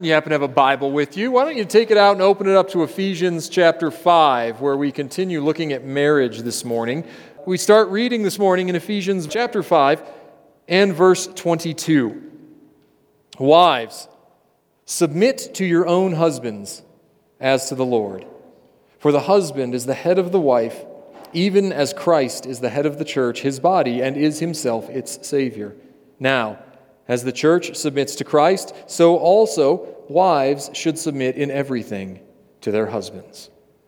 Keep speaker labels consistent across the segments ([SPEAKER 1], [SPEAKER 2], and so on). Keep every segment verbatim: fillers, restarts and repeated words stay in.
[SPEAKER 1] You happen to have a Bible with you, why don't you take it out and open it up to Ephesians chapter five, where we continue looking at marriage this morning. We start reading this morning in Ephesians chapter five and verse twenty-two. Wives, submit to your own husbands as to the Lord. For the husband is the head of the wife, even as Christ is the head of the church, his body, and is himself its Savior. Now, as the church submits to Christ, so also wives should submit in everything to their husbands.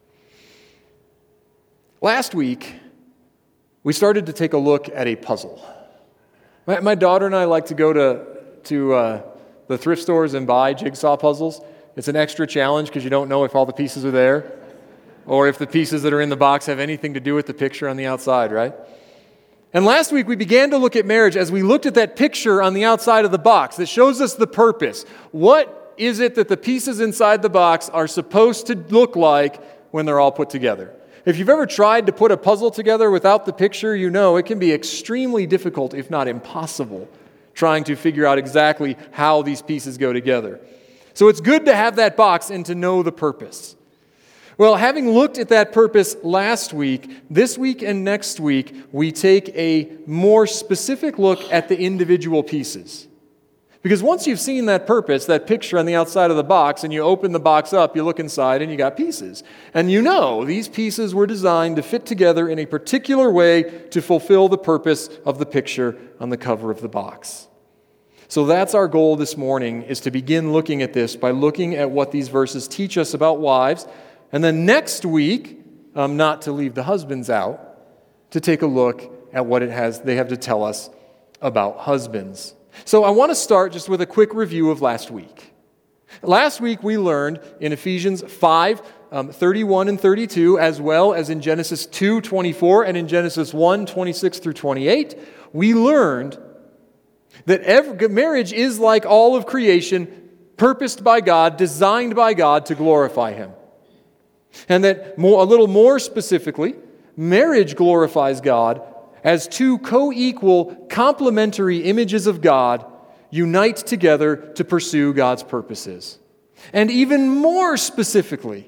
[SPEAKER 1] Last week, we started to take a look at a puzzle. My, my daughter and I like to go to, to uh, the thrift stores and buy jigsaw puzzles. It's an extra challenge because you don't know if all the pieces are there or if the pieces that are in the box have anything to do with the picture on the outside, right? And last week we began to look at marriage as we looked at that picture on the outside of the box that shows us the purpose. What is it that the pieces inside the box are supposed to look like when they're all put together? If you've ever tried to put a puzzle together without the picture, you know it can be extremely difficult, if not impossible, trying to figure out exactly how these pieces go together. So it's good to have that box and to know the purpose. Well, having looked at that purpose last week, this week and next week, we take a more specific look at the individual pieces. Because once you've seen that purpose, that picture on the outside of the box, and you open the box up, you look inside, and you got pieces. And you know these pieces were designed to fit together in a particular way to fulfill the purpose of the picture on the cover of the box. So that's our goal this morning, is to begin looking at this by looking at what these verses teach us about wives. And then next week, um, not to leave the husbands out, to take a look at what it has they have to tell us about husbands. So I want to start just with a quick review of last week. Last week we learned in Ephesians five, um, thirty-one and thirty-two, as well as in Genesis two, twenty-four, and in Genesis one, twenty-six through twenty-eight, we learned that every, marriage is like all of creation, purposed by God, designed by God to glorify Him. And that more, a little more specifically, marriage glorifies God as two co-equal, complementary images of God unite together to pursue God's purposes. And even more specifically,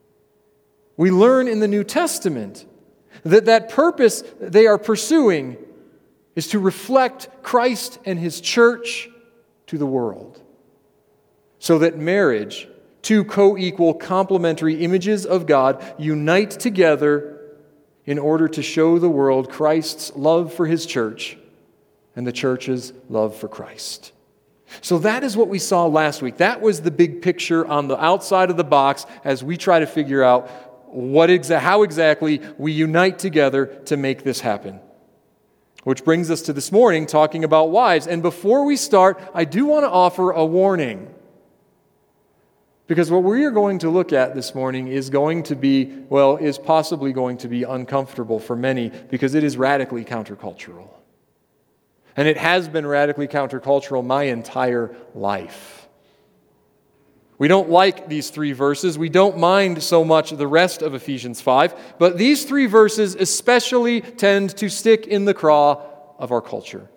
[SPEAKER 1] we learn in the New Testament that that purpose they are pursuing is to reflect Christ and His church to the world. So that marriage, two co-equal, complementary images of God, unite together in order to show the world Christ's love for His church and the church's love for Christ. So that is what we saw last week. That was the big picture on the outside of the box as we try to figure out what exa- how exactly we unite together to make this happen. Which brings us to this morning talking about wives. And before we start, I do want to offer a warning. Because what we are going to look at this morning is going to be, well, is possibly going to be uncomfortable for many because it is radically countercultural. And it has been radically countercultural my entire life. We don't like these three verses. We don't mind so much the rest of Ephesians five, but these three verses especially tend to stick in the craw of our culture.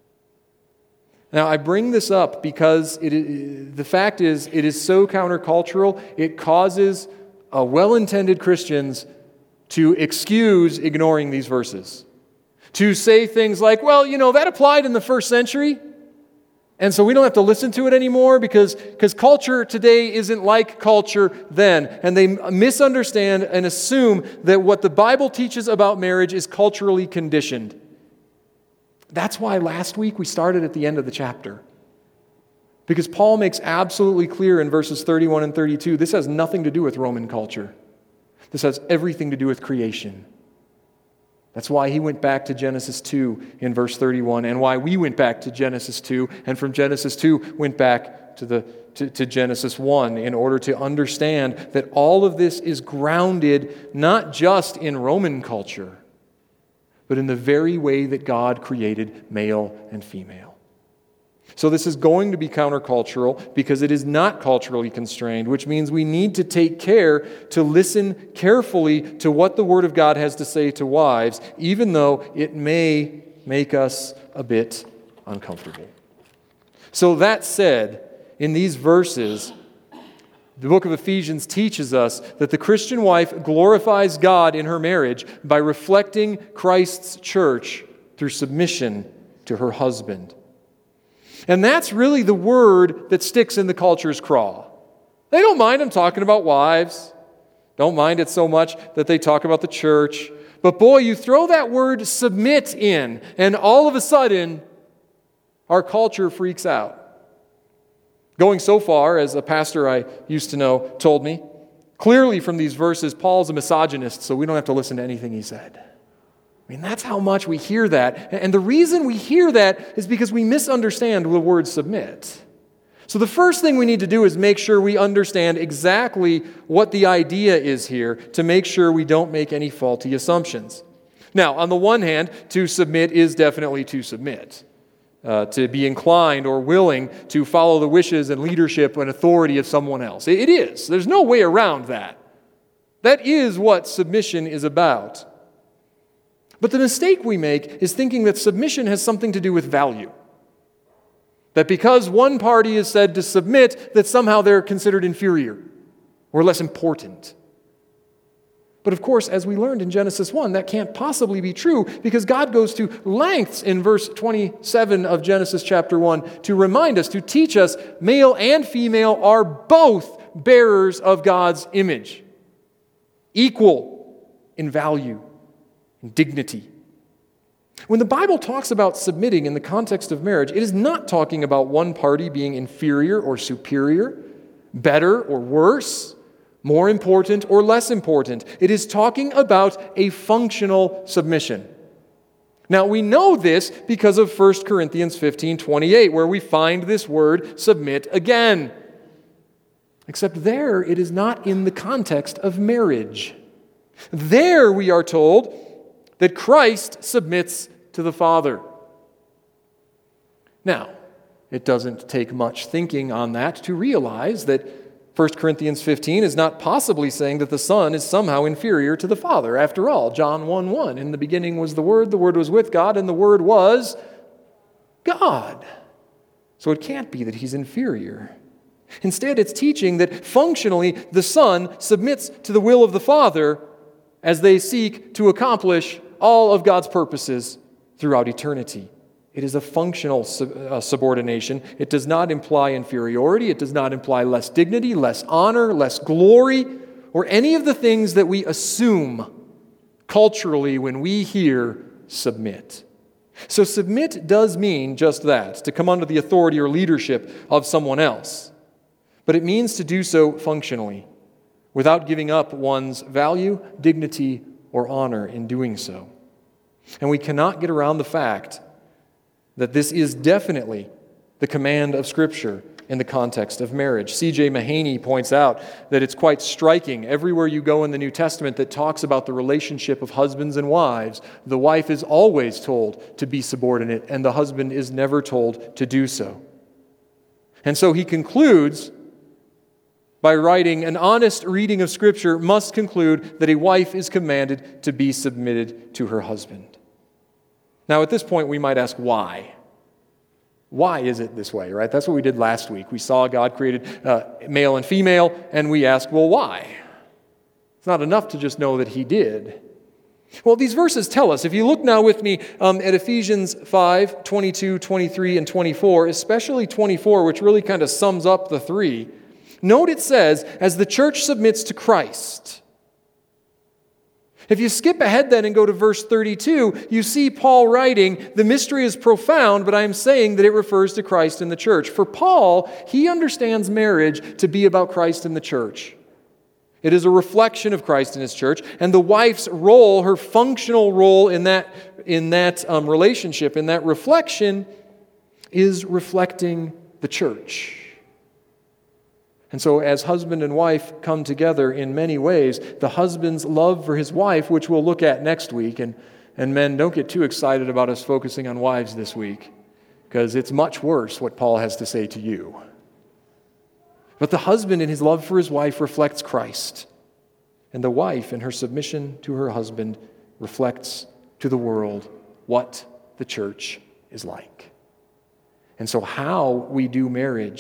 [SPEAKER 1] Now, I bring this up because it is, the fact is, it is so countercultural, it causes uh, well-intended Christians to excuse ignoring these verses. To say things like, well, you know, that applied in the first century, and so we don't have to listen to it anymore because, because culture today isn't like culture then. And they misunderstand and assume that what the Bible teaches about marriage is culturally conditioned. That's why last week we started at the end of the chapter. Because Paul makes absolutely clear in verses thirty-one and thirty-two, this has nothing to do with Roman culture. This has everything to do with creation. That's why he went back to Genesis two in verse thirty-one, and why we went back to Genesis two, and from Genesis two went back to, the, to, to Genesis one in order to understand that all of this is grounded not just in Roman culture, but in the very way that God created male and female. So this is going to be countercultural because it is not culturally constrained, which means we need to take care to listen carefully to what the Word of God has to say to wives, even though it may make us a bit uncomfortable. So that said, in these verses, the book of Ephesians teaches us that the Christian wife glorifies God in her marriage by reflecting Christ's church through submission to her husband. And that's really the word that sticks in the culture's craw. They don't mind them talking about wives. Don't mind it so much that they talk about the church. But boy, you throw that word submit in, and all of a sudden, our culture freaks out. Going so far, as a pastor I used to know told me, clearly from these verses, Paul's a misogynist, so we don't have to listen to anything he said. I mean, that's how much we hear that. And the reason we hear that is because we misunderstand the word submit. So the first thing we need to do is make sure we understand exactly what the idea is here to make sure we don't make any faulty assumptions. Now, on the one hand, to submit is definitely to submit. Uh, to be inclined or willing to follow the wishes and leadership and authority of someone else. It is. There's no way around that. That is what submission is about. But the mistake we make is thinking that submission has something to do with value. That because one party is said to submit, that somehow they're considered inferior or less important. But of course, as we learned in Genesis one, that can't possibly be true because God goes to lengths in verse twenty-seven of Genesis chapter one to remind us, to teach us, male and female are both bearers of God's image, equal in value and dignity. When the Bible talks about submitting in the context of marriage, it is not talking about one party being inferior or superior, better or worse, more important or less important. It is talking about a functional submission. Now, we know this because of First Corinthians fifteen twenty-eight, where we find this word submit again. Except there, it is not in the context of marriage. There, we are told that Christ submits to the Father. Now, it doesn't take much thinking on that to realize that First Corinthians fifteen is not possibly saying that the Son is somehow inferior to the Father. After all, John one one, in the beginning was the Word, the Word was with God, and the Word was God. So it can't be that he's inferior. Instead, it's teaching that functionally the Son submits to the will of the Father as they seek to accomplish all of God's purposes throughout eternity. It is a functional sub- uh, subordination. It does not imply inferiority. It does not imply less dignity, less honor, less glory, or any of the things that we assume culturally when we hear submit. So submit does mean just that, to come under the authority or leadership of someone else. But it means to do so functionally, without giving up one's value, dignity, or honor in doing so. And we cannot get around the fact that this is definitely the command of Scripture in the context of marriage. C J Mahaney points out that it's quite striking everywhere you go in the New Testament that talks about the relationship of husbands and wives. The wife is always told to be subordinate, and the husband is never told to do so. And so he concludes by writing, an honest reading of Scripture must conclude that a wife is commanded to be submitted to her husband. Now, at this point, we might ask why. Why is it this way, right? That's what we did last week. We saw God created uh, male and female, and we asked, well, why? It's not enough to just know that he did. Well, these verses tell us. If you look now with me um, at Ephesians five, twenty-two, twenty-three, and twenty-four, especially twenty-four, which really kind of sums up the three, note it says, as the church submits to Christ. If you skip ahead then and go to verse thirty-two, you see Paul writing, the mystery is profound, but I am saying that it refers to Christ and the church. For Paul, he understands marriage to be about Christ and the church. It is a reflection of Christ and his church, and the wife's role, her functional role in that, in that um, relationship, in that reflection, is reflecting the church. And so as husband and wife come together in many ways, the husband's love for his wife, which we'll look at next week, and, and men, don't get too excited about us focusing on wives this week, because it's much worse what Paul has to say to you. But the husband in his love for his wife reflects Christ, and the wife in her submission to her husband reflects to the world what the church is like. And so how we do marriage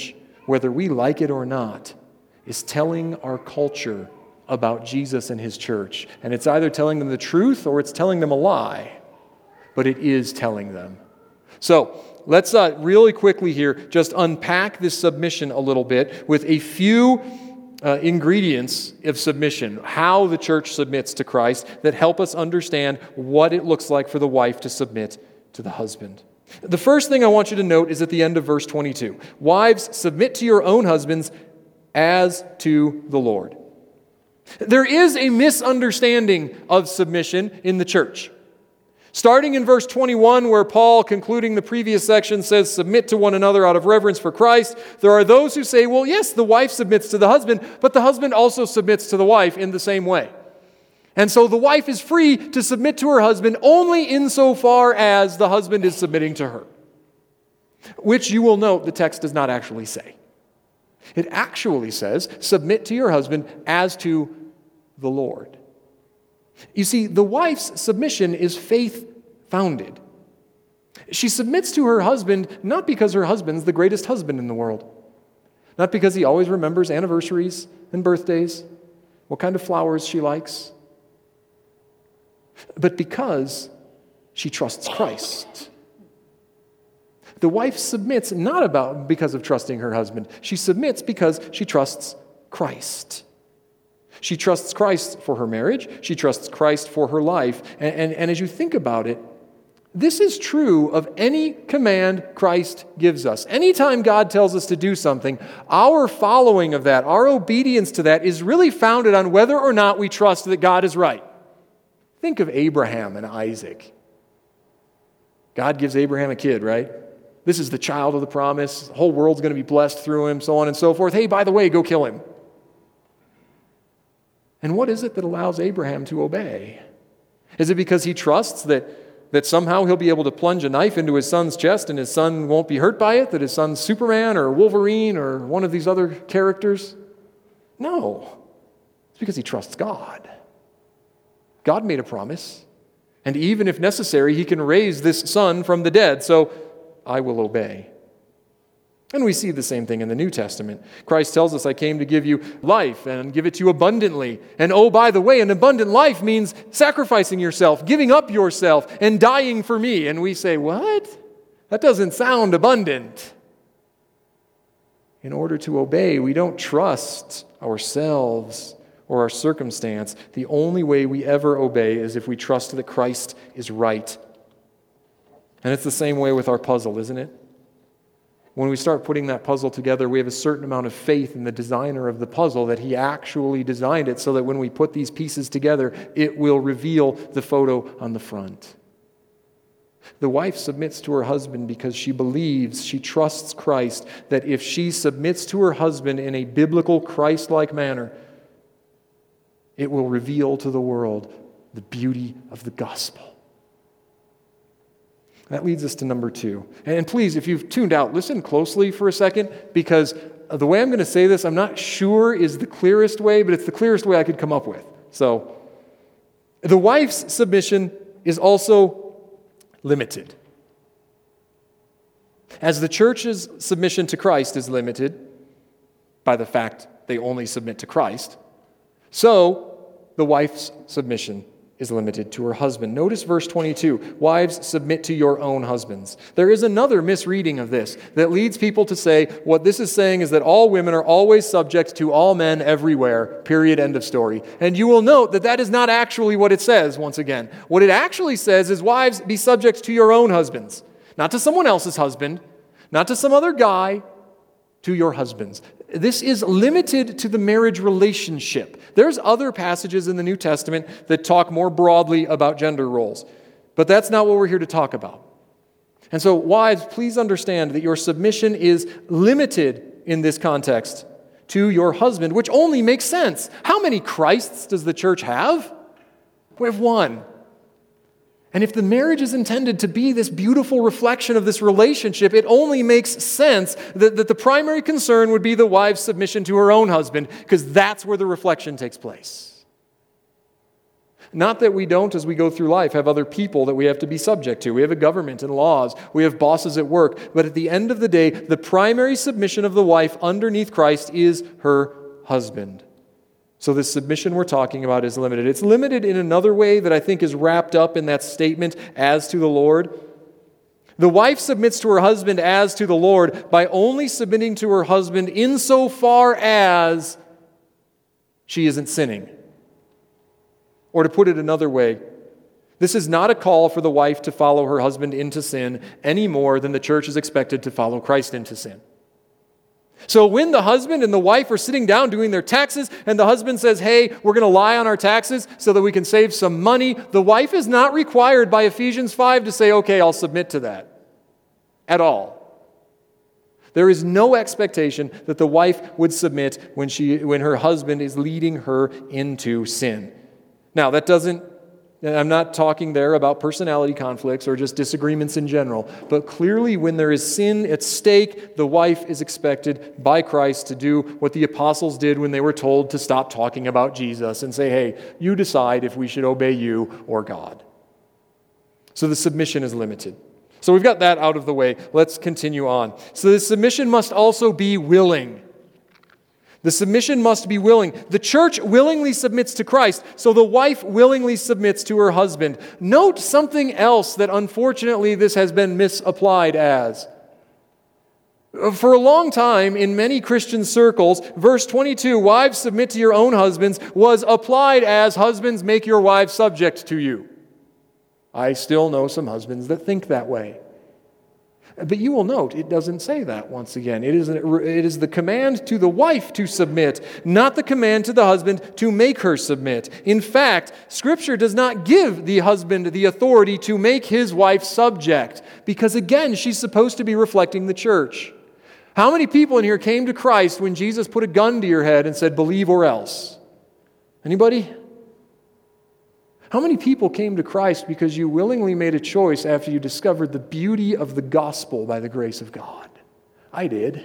[SPEAKER 1] whether we like it or not, is telling our culture about Jesus and his church. And it's either telling them the truth or it's telling them a lie, but it is telling them. So let's uh, really quickly here just unpack this submission a little bit with a few uh, ingredients of submission, how the church submits to Christ, that help us understand what it looks like for the wife to submit to the husband. The first thing I want you to note is at the end of verse twenty-two. Wives, submit to your own husbands as to the Lord. There is a misunderstanding of submission in the church. Starting in verse twenty-one, where Paul, concluding the previous section, says, submit to one another out of reverence for Christ, there are those who say, well, yes, the wife submits to the husband, but the husband also submits to the wife in the same way. And so the wife is free to submit to her husband only insofar as the husband is submitting to her, which you will note the text does not actually say. It actually says, submit to your husband as to the Lord. You see, the wife's submission is faith-founded. She submits to her husband not because her husband's the greatest husband in the world, not because he always remembers anniversaries and birthdays, what kind of flowers she likes, but because she trusts Christ. The wife submits not about because of trusting her husband. She submits because she trusts Christ. She trusts Christ for her marriage. She trusts Christ for her life. And, and, and as you think about it, this is true of any command Christ gives us. Anytime God tells us to do something, our following of that, our obedience to that is really founded on whether or not we trust that God is right. Think of Abraham and Isaac. God gives Abraham a kid, right? This is the child of the promise. The whole world's going to be blessed through him, so on and so forth. Hey, by the way, go kill him. And what is it that allows Abraham to obey? Is it because he trusts that, that somehow he'll be able to plunge a knife into his son's chest and his son won't be hurt by it? That his son's Superman or Wolverine or one of these other characters? No. It's because he trusts God. God made a promise. And even if necessary, he can raise this son from the dead. So I will obey. And we see the same thing in the New Testament. Christ tells us, I came to give you life and give it to you abundantly. And oh, by the way, an abundant life means sacrificing yourself, giving up yourself, and dying for me. And we say, what? That doesn't sound abundant. In order to obey, we don't trust ourselves or our circumstance. The only way we ever obey is if we trust that Christ is right. And it's the same way with our puzzle, isn't it? When we start putting that puzzle together, we have a certain amount of faith in the designer of the puzzle that he actually designed it so that when we put these pieces together, it will reveal the photo on the front. The wife submits to her husband because she believes, she trusts Christ, that if she submits to her husband in a biblical, Christ-like manner, it will reveal to the world the beauty of the gospel. That leads us to number two. And please, if you've tuned out, listen closely for a second, because the way I'm going to say this, I'm not sure is the clearest way, but it's the clearest way I could come up with. So, the wife's submission is also limited. As the church's submission to Christ is limited by the fact they only submit to Christ, so the wife's submission is limited to her husband. Notice verse twenty-two, wives, submit to your own husbands. There is another misreading of this that leads people to say what this is saying is that all women are always subject to all men everywhere, period, end of story. And you will note that that is not actually what it says, once again. What it actually says is, wives, be subject to your own husbands. Not to someone else's husband, not to some other guy, to your husbands. This is limited to the marriage relationship. There's other passages in the New Testament that talk more broadly about gender roles, but that's not what we're here to talk about. And so, wives, please understand that your submission is limited in this context to your husband, which only makes sense. How many Christs does the church have? We have one. And if the marriage is intended to be this beautiful reflection of this relationship, it only makes sense that, that the primary concern would be the wife's submission to her own husband, because that's where the reflection takes place. Not that we don't, as we go through life, have other people that we have to be subject to. We have a government and laws. We have bosses at work. But at the end of the day, the primary submission of the wife underneath Christ is her husband. So this submission we're talking about is limited. It's limited in another way that I think is wrapped up in that statement, as to the Lord. The wife submits to her husband as to the Lord by only submitting to her husband insofar as she isn't sinning. Or to put it another way, this is not a call for the wife to follow her husband into sin any more than the church is expected to follow Christ into sin. So when the husband and the wife are sitting down doing their taxes and the husband says, hey, we're going to lie on our taxes so that we can save some money, the wife is not required by Ephesians five to say, okay, I'll submit to that at all. There is no expectation that the wife would submit when she, when her husband is leading her into sin. Now, that doesn't, I'm not talking there about personality conflicts or just disagreements in general, but clearly when there is sin at stake, the wife is expected by Christ to do what the apostles did when they were told to stop talking about Jesus and say, hey, you decide if we should obey you or God. So the submission is limited. So we've got that out of the way. Let's continue on. So the submission must also be willing. The submission must be willing. The church willingly submits to Christ, so the wife willingly submits to her husband. Note something else that unfortunately this has been misapplied as. For a long time, in many Christian circles, verse twenty-two, wives submit to your own husbands, was applied as husbands make your wives subject to you. I still know some husbands that think that way. But you will note, it doesn't say that once again. It is, it is the command to the wife to submit, not the command to the husband to make her submit. In fact, Scripture does not give the husband the authority to make his wife subject, because again, she's supposed to be reflecting the church. How many people in here came to Christ when Jesus put a gun to your head and said, believe or else? Anybody? How many people came to Christ because you willingly made a choice after you discovered the beauty of the gospel by the grace of God? I did.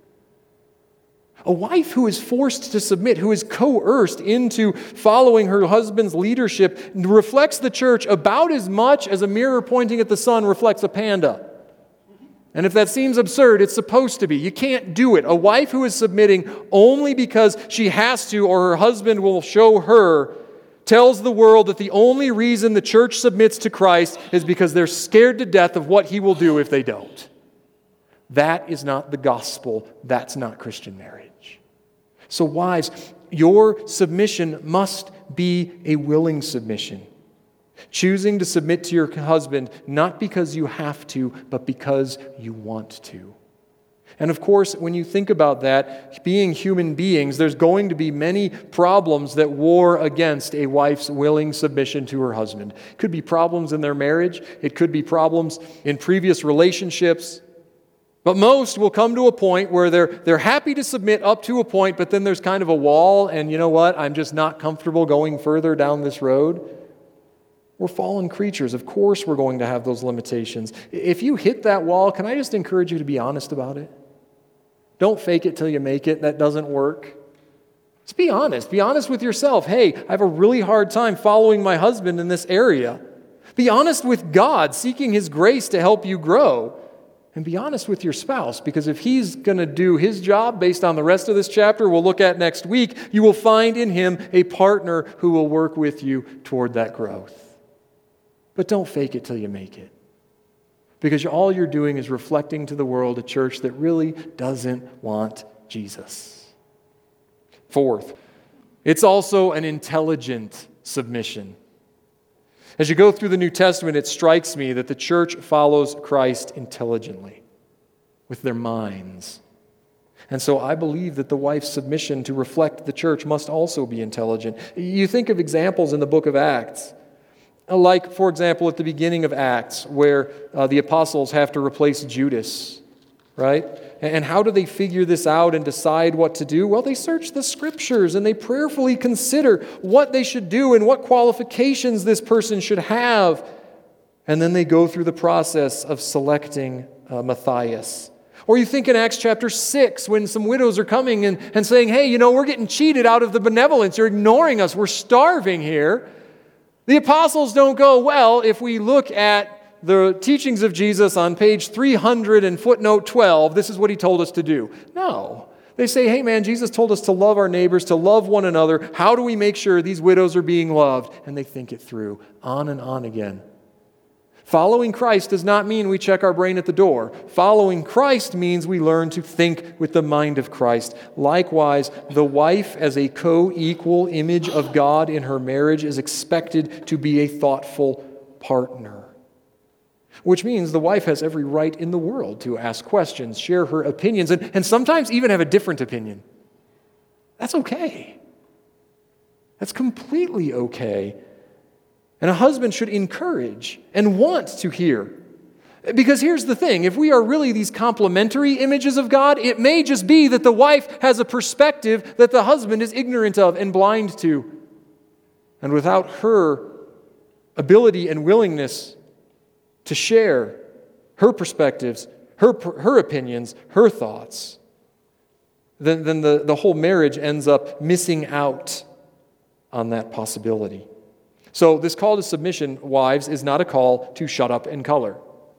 [SPEAKER 1] A wife who is forced to submit, who is coerced into following her husband's leadership, reflects the church about as much as a mirror pointing at the sun reflects a panda. And if that seems absurd, it's supposed to be. You can't do it. A wife who is submitting only because she has to or her husband will show her tells the world that the only reason the church submits to Christ is because they're scared to death of what he will do if they don't. That is not the gospel. That's not Christian marriage. So wives, your submission must be a willing submission. Choosing to submit to your husband not because you have to, but because you want to. And of course, when you think about that, being human beings, there's going to be many problems that war against a wife's willing submission to her husband. It could be problems in their marriage. It could be problems in previous relationships. But most will come to a point where they're, they're happy to submit up to a point, but then there's kind of a wall, and you know what? I'm just not comfortable going further down this road. We're fallen creatures. Of course we're going to have those limitations. If you hit that wall, can I just encourage you to be honest about it? Don't fake it till you make it. That doesn't work. Just be honest. Be honest with yourself. Hey, I have a really hard time following my husband in this area. Be honest with God, seeking His grace to help you grow. And be honest with your spouse, because if he's going to do his job based on the rest of this chapter we'll look at next week, you will find in him a partner who will work with you toward that growth. But don't fake it till you make it. Because all you're doing is reflecting to the world a church that really doesn't want Jesus. Fourth, it's also an intelligent submission. As you go through the New Testament, it strikes me that the church follows Christ intelligently, with their minds. And so I believe that the wife's submission to reflect the church must also be intelligent. You think of examples in the book of Acts. Like, for example, at the beginning of Acts, where uh, the apostles have to replace Judas, right? And how do they figure this out and decide what to do? Well, they search the Scriptures and they prayerfully consider what they should do and what qualifications this person should have. And then they go through the process of selecting uh, Matthias. Or you think in Acts chapter six, when some widows are coming and, and saying, hey, you know, we're getting cheated out of the benevolence. You're ignoring us. We're starving here. The apostles don't go, well, if we look at the teachings of Jesus on page three hundred and footnote twelve, this is what he told us to do. No. They say, hey man, Jesus told us to love our neighbors, to love one another. How do we make sure these widows are being loved? And they think it through, on and on again. Following Christ does not mean we check our brain at the door. Following Christ means we learn to think with the mind of Christ. Likewise, the wife as a co-equal image of God in her marriage is expected to be a thoughtful partner. Which means the wife has every right in the world to ask questions, share her opinions, and, and sometimes even have a different opinion. That's okay. That's completely okay. And a husband should encourage and want to hear. Because here's the thing, if we are really these complementary images of God, it may just be that the wife has a perspective that the husband is ignorant of and blind to. And without her ability and willingness to share her perspectives, her, her opinions, her thoughts, then, then the, the whole marriage ends up missing out on that possibility. So this call to submission, wives, is not a call to shut up and color.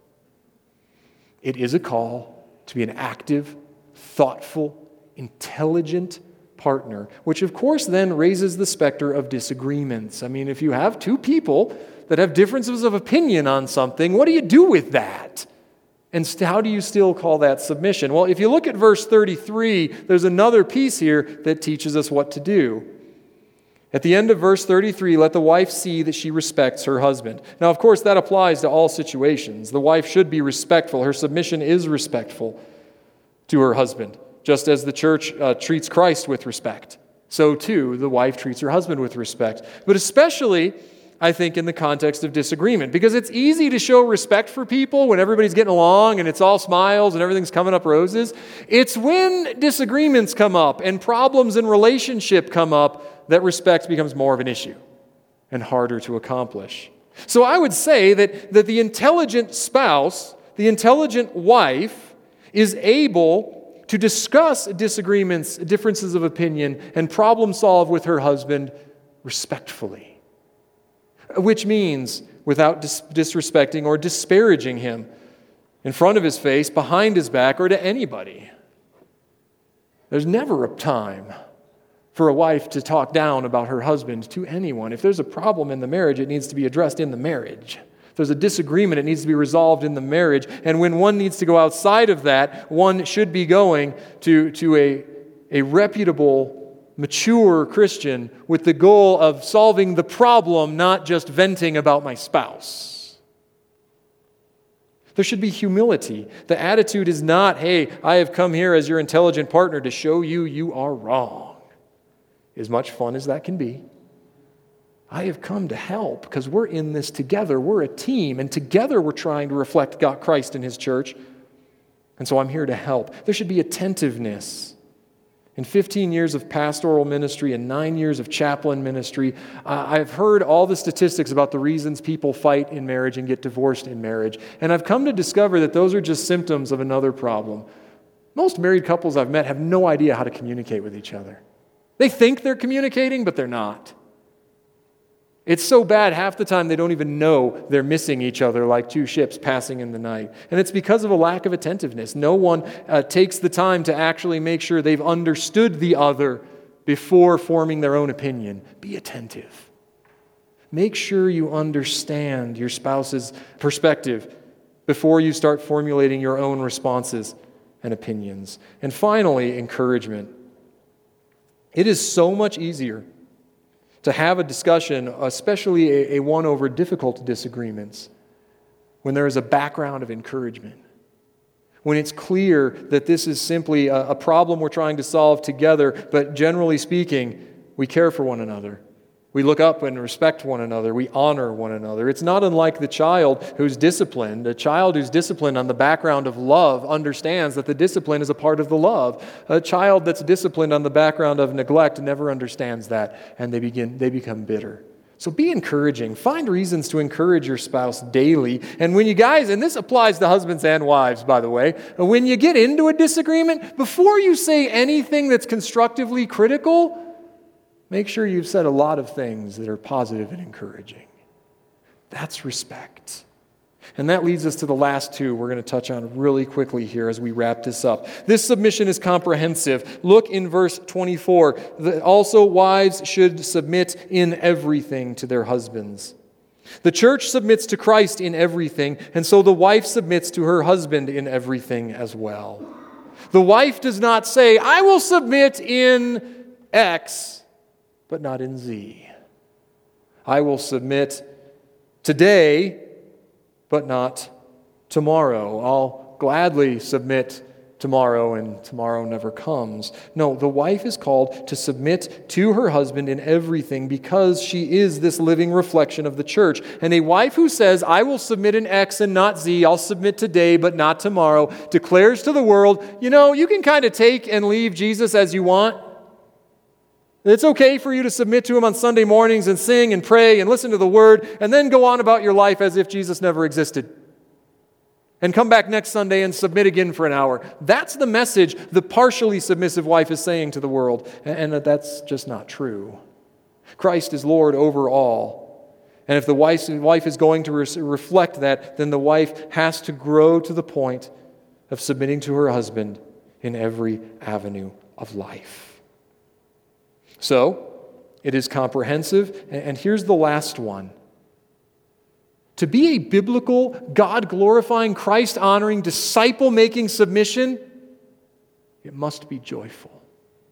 [SPEAKER 1] It is a call to be an active, thoughtful, intelligent partner, which of course then raises the specter of disagreements. I mean, if you have two people that have differences of opinion on something, what do you do with that? And how do you still call that submission? Well, if you look at verse thirty-three, there's another piece here that teaches us what to do. At the end of verse thirty-three, let the wife see that she respects her husband. Now, of course, that applies to all situations. The wife should be respectful. Her submission is respectful to her husband, just as the church uh, treats Christ with respect. So, too, the wife treats her husband with respect. But especially, I think, in the context of disagreement, because it's easy to show respect for people when everybody's getting along and it's all smiles and everything's coming up roses. It's when disagreements come up and problems in relationship come up that respect becomes more of an issue and harder to accomplish. So I would say that, that the intelligent spouse, the intelligent wife, is able to discuss disagreements, differences of opinion, and problem solve with her husband respectfully. Which means without dis- disrespecting or disparaging him in front of his face, behind his back, or to anybody. There's never a time for a wife to talk down about her husband to anyone. If there's a problem in the marriage, it needs to be addressed in the marriage. If there's a disagreement, it needs to be resolved in the marriage. And when one needs to go outside of that, one should be going to, to a, a reputable, mature Christian with the goal of solving the problem, not just venting about my spouse. There should be humility. The attitude is not, hey, I have come here as your intelligent partner to show you you are wrong. As much fun as that can be. I have come to help because we're in this together. We're a team, and together we're trying to reflect God, Christ in His church. And so I'm here to help. There should be attentiveness. In fifteen years of pastoral ministry and nine years of chaplain ministry, uh, I've heard all the statistics about the reasons people fight in marriage and get divorced in marriage. And I've come to discover that those are just symptoms of another problem. Most married couples I've met have no idea how to communicate with each other. They think they're communicating, but they're not. It's so bad half the time they don't even know they're missing each other like two ships passing in the night. And it's because of a lack of attentiveness. No one uh, takes the time to actually make sure they've understood the other before forming their own opinion. Be attentive. Make sure you understand your spouse's perspective before you start formulating your own responses and opinions. And finally, encouragement. It is so much easier to have a discussion, especially a, a one over difficult disagreements, when there is a background of encouragement. When it's clear that this is simply a, a problem we're trying to solve together, but generally speaking, we care for one another. We look up and respect one another. We honor one another. It's not unlike the child who's disciplined. A child who's disciplined on the background of love understands that the discipline is a part of the love. A child that's disciplined on the background of neglect never understands that, and they begin they become bitter. So be encouraging. Find reasons to encourage your spouse daily. And when you guys, and this applies to husbands and wives, by the way, when you get into a disagreement, before you say anything that's constructively critical, make sure you've said a lot of things that are positive and encouraging. That's respect. And that leads us to the last two we're going to touch on really quickly here as we wrap this up. This submission is comprehensive. Look in verse twenty-four. The, also, wives should submit in everything to their husbands. The church submits to Christ in everything, and so the wife submits to her husband in everything as well. The wife does not say, I will submit in X, but not in Z. I will submit today, but not tomorrow. I'll gladly submit tomorrow, and tomorrow never comes. No, the wife is called to submit to her husband in everything because she is this living reflection of the church. And a wife who says, I will submit in X and not Z, I'll submit today but not tomorrow, declares to the world, you know, you can kind of take and leave Jesus as you want. It's okay for you to submit to him on Sunday mornings and sing and pray and listen to the word and then go on about your life as if Jesus never existed. And come back next Sunday and submit again for an hour. That's the message the partially submissive wife is saying to the world. And that's just not true. Christ is Lord over all. And if the wife is going to reflect that, then the wife has to grow to the point of submitting to her husband in every avenue of life. So, it is comprehensive. And here's the last one. To be a biblical, God-glorifying, Christ-honoring, disciple-making submission, it must be joyful.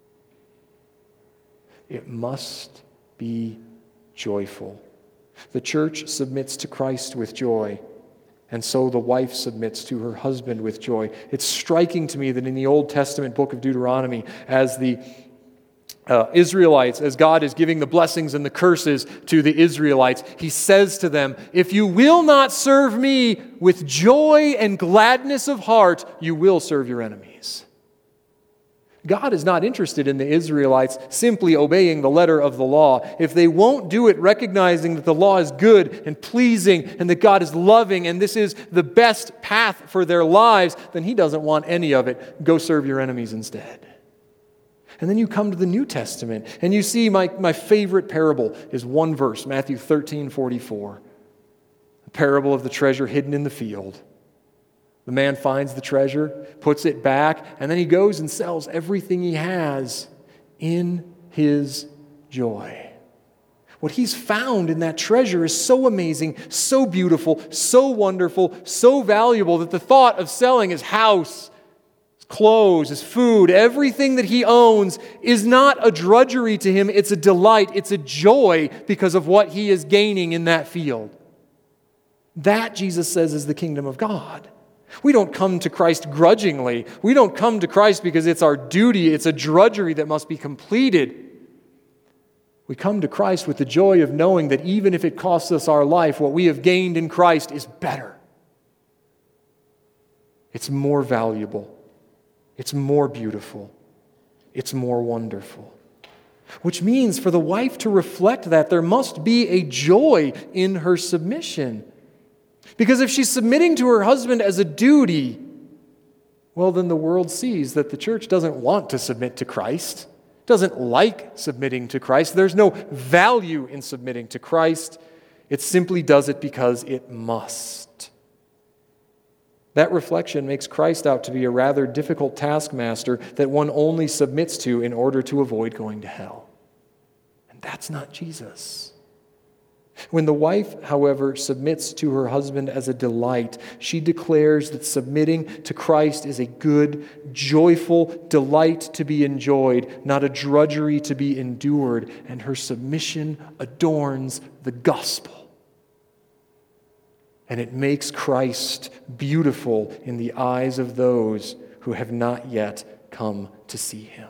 [SPEAKER 1] It must be joyful. The church submits to Christ with joy, and so the wife submits to her husband with joy. It's striking to me that in the Old Testament book of Deuteronomy, as the Uh, Israelites, as God is giving the blessings and the curses to the Israelites, he says to them, if you will not serve me with joy and gladness of heart, you will serve your enemies. God is not interested in the Israelites simply obeying the letter of the law. If they won't do it recognizing that the law is good and pleasing and that God is loving and this is the best path for their lives, then he doesn't want any of it. Go serve your enemies instead. And then you come to the New Testament, and you see my, my favorite parable is one verse, Matthew thirteen forty-four. The parable of the treasure hidden in the field. The man finds the treasure, puts it back, and then he goes and sells everything he has in his joy. What he's found in that treasure is so amazing, so beautiful, so wonderful, so valuable that the thought of selling his house, clothes, his food, everything that he owns is not a drudgery to him. It's a delight. It's a joy because of what he is gaining in that field. That, Jesus says, is the kingdom of God. We don't come to Christ grudgingly. We don't come to Christ because it's our duty. It's a drudgery that must be completed. We come to Christ with the joy of knowing that even if it costs us our life, what we have gained in Christ is better. It's more valuable. It's more beautiful. It's more wonderful. Which means for the wife to reflect that, there must be a joy in her submission. Because if she's submitting to her husband as a duty, well, then the world sees that the church doesn't want to submit to Christ, doesn't like submitting to Christ. There's no value in submitting to Christ. It simply does it because it must. That reflection makes Christ out to be a rather difficult taskmaster that one only submits to in order to avoid going to hell. And that's not Jesus. When the wife, however, submits to her husband as a delight, she declares that submitting to Christ is a good, joyful delight to be enjoyed, not a drudgery to be endured, and her submission adorns the gospel. And it makes Christ beautiful in the eyes of those who have not yet come to see him.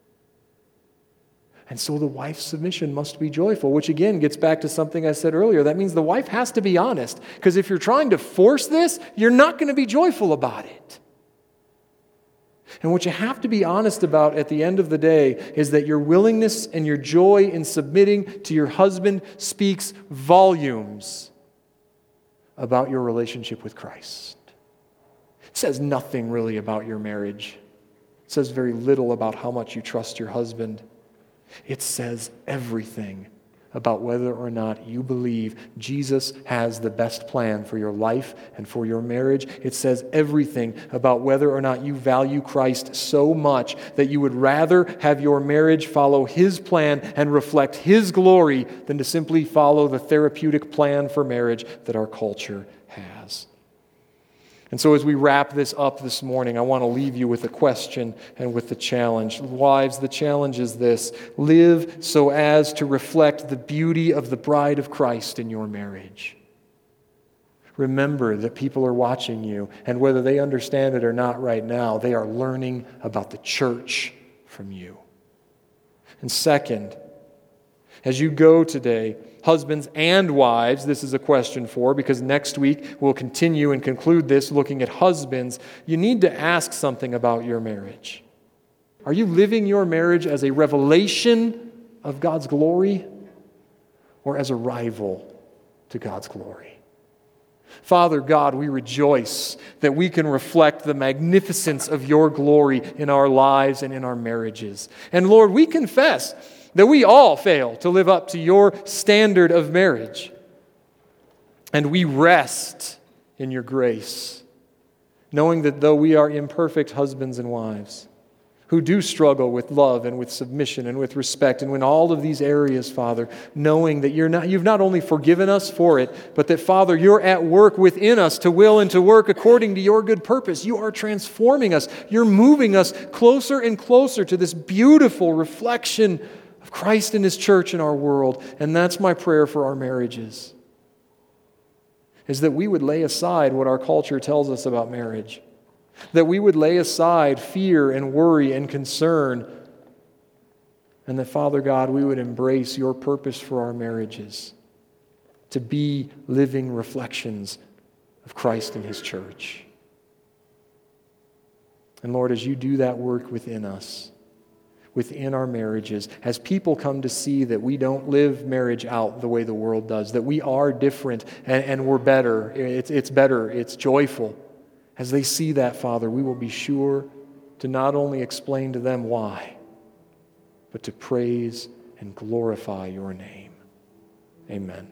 [SPEAKER 1] And so the wife's submission must be joyful, which again gets back to something I said earlier. That means the wife has to be honest. Because if you're trying to force this, you're not going to be joyful about it. And what you have to be honest about at the end of the day is that your willingness and your joy in submitting to your husband speaks volumes about your relationship with Christ. It says nothing really about your marriage. It says very little about how much you trust your husband. It says everything about whether or not you believe Jesus has the best plan for your life and for your marriage. It says everything about whether or not you value Christ so much that you would rather have your marriage follow His plan and reflect His glory than to simply follow the therapeutic plan for marriage that our culture has. And so as we wrap this up this morning, I want to leave you with a question and with the challenge. Wives, the challenge is this: live so as to reflect the beauty of the bride of Christ in your marriage. Remember that people are watching you, and whether they understand it or not right now, they are learning about the church from you. And second, as you go today, husbands and wives, this is a question for, because next week we'll continue and conclude this looking at husbands, you need to ask something about your marriage. Are you living your marriage as a revelation of God's glory or as a rival to God's glory? Father God, we rejoice that we can reflect the magnificence of your glory in our lives and in our marriages. And Lord, we confess that we all fail to live up to your standard of marriage. And we rest in your grace, knowing that though we are imperfect husbands and wives, who do struggle with love and with submission and with respect and in all of these areas, Father, knowing that you're not, you've not only forgiven us for it, but that, Father, you're at work within us to will and to work according to your good purpose. You are transforming us. You're moving us closer and closer to this beautiful reflection of Christ and His church in our world. And that's my prayer for our marriages, is that we would lay aside what our culture tells us about marriage, that we would lay aside fear and worry and concern, and that, Father God, we would embrace your purpose for our marriages, to be living reflections of Christ and His church. And Lord, as you do that work within us, within our marriages, as people come to see that we don't live marriage out the way the world does, that we are different and, and we're better, it's, it's better, it's joyful. As they see that, Father, we will be sure to not only explain to them why, but to praise and glorify your name. Amen.